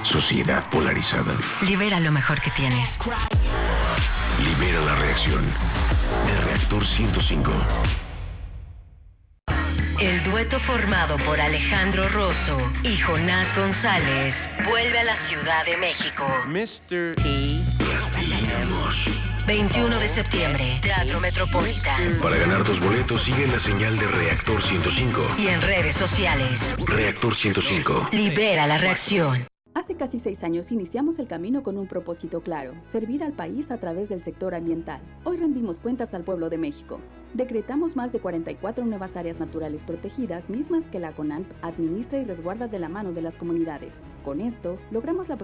Sociedad polarizada. Libera lo mejor que tienes. Libera la reacción. De Reactor 105. El dueto formado por Alejandro Rosso y Jonás González vuelve a la Ciudad de México. Mr. T. Plastilina Mosh. 21 de septiembre, Teatro Metropolitan. Para ganar tus boletos, sigue la señal de Reactor 105. Y en redes sociales. Reactor 105. Libera la reacción. Hace casi 6 años iniciamos el camino con un propósito claro: servir al país a través del sector ambiental. Hoy rendimos cuentas al pueblo de México. Decretamos más de 44 nuevas áreas naturales protegidas, mismas que la CONALP administra y resguarda de la mano de las comunidades. Con esto, logramos la